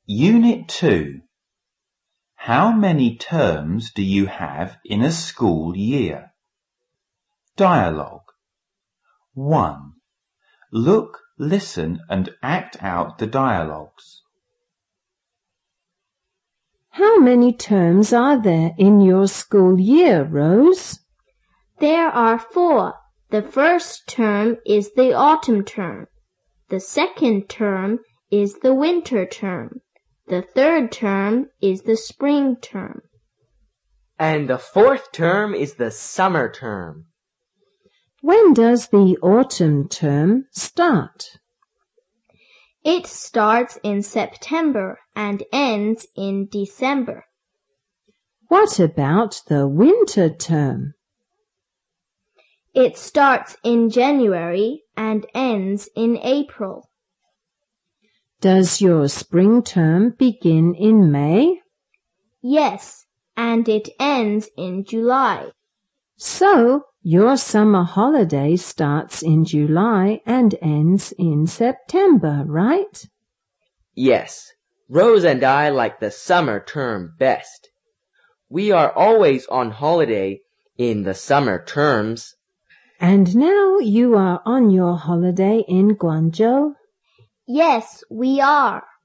Unit 2. How many terms do you have in a school year? Dialogue. 1. Look, listen and act out the dialogues. How many terms are there in your school year, Rose? There are 4. The first term is the autumn term. The second term is the winter term. The third term is the spring term. And the fourth term is the summer term. When does the autumn term start? It starts in September and ends in December. What about the winter term? It starts in January and ends in April. Does your spring term begin in May? Yes, and it ends in July. So, your summer holiday starts in July and ends in September, right? Yes, Rose and I like the summer term best. We are always on holiday in the summer terms. And now you are on your holiday in Guangzhou? Yes, we are.